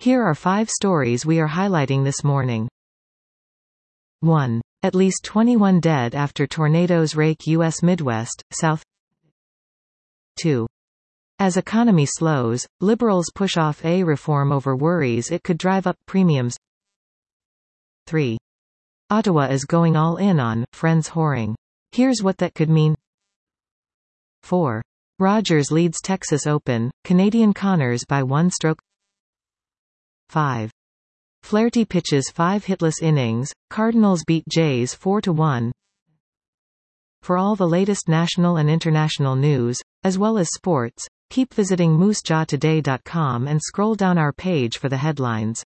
Here are 5 stories we are highlighting this morning. 1. At least 21 dead after tornadoes rake U.S. Midwest, South. 2. As economy slows, liberals push off A reform over worries it could drive up premiums. 3. Ottawa is going all in on friends whoring. Here's what that could mean. 4. Rogers leads Texas Open, Canadian Connors by 1 stroke. 5. Flaherty pitches 5 hitless innings, Cardinals beat Jays 4-1. For all the latest national and international news, as well as sports, keep visiting moosejawtoday.com and scroll down our page for the headlines.